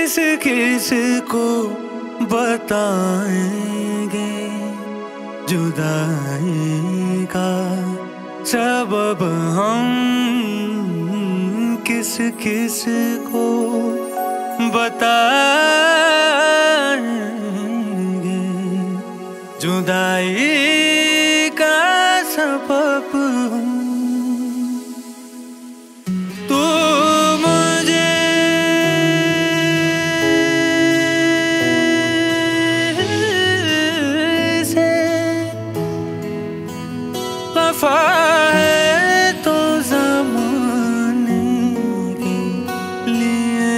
किस को बताएंगे जुदाई का सबब हम किस किस को बताएंगे जुदाई का सबब तू मुझे से वफा है तो ज़माने के लिए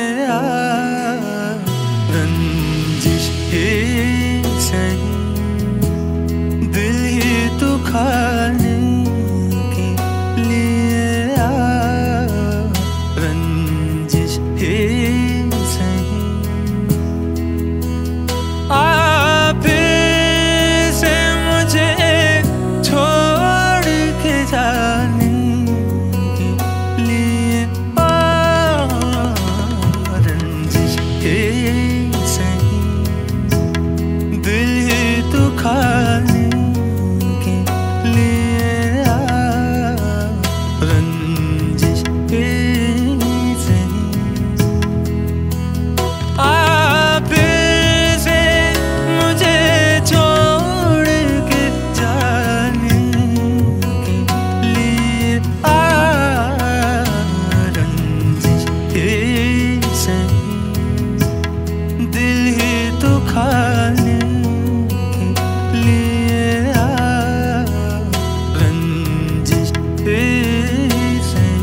रंजिश ही सही दिल ही दुखाने के लिए रंजिश ही सही फिर से मुझे छोड़ के जाने के लिए रंजिश ही सही दिल ही दुखाने के लिए रंजिश ही सही फिर से मुझे छोड़ के जाने के लिए रंजिश ही सही दिल ही दुखाने के लिए रंजिश ही सही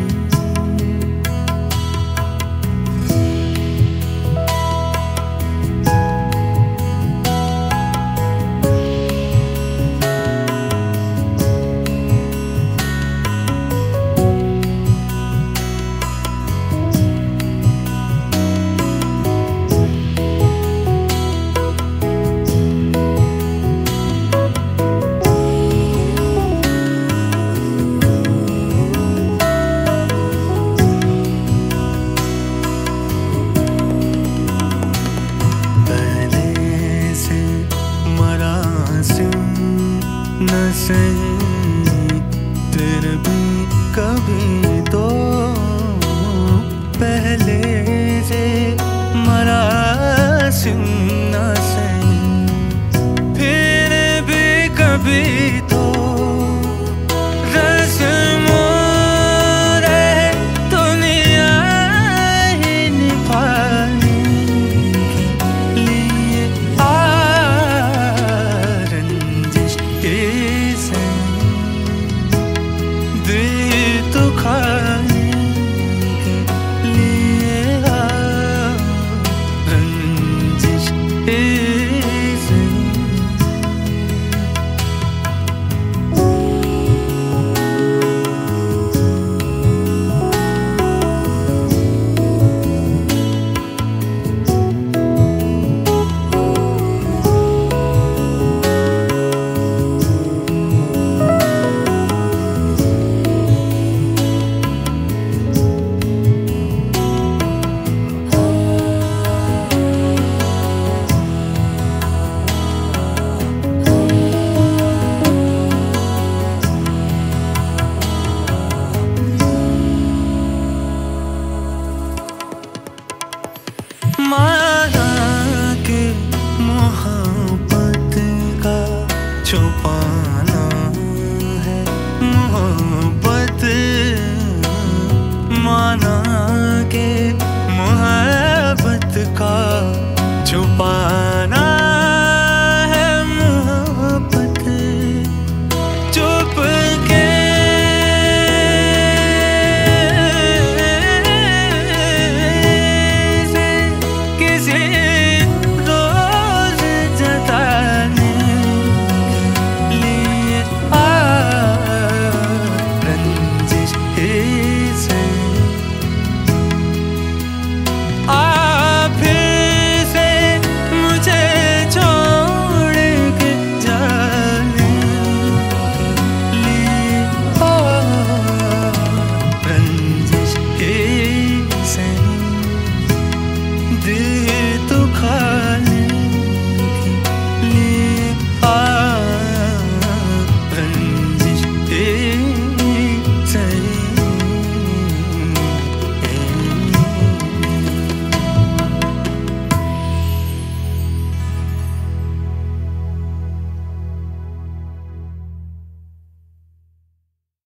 न सही फिर भी कभी तो पहले से मरासिम न सही फिर भी कभी तो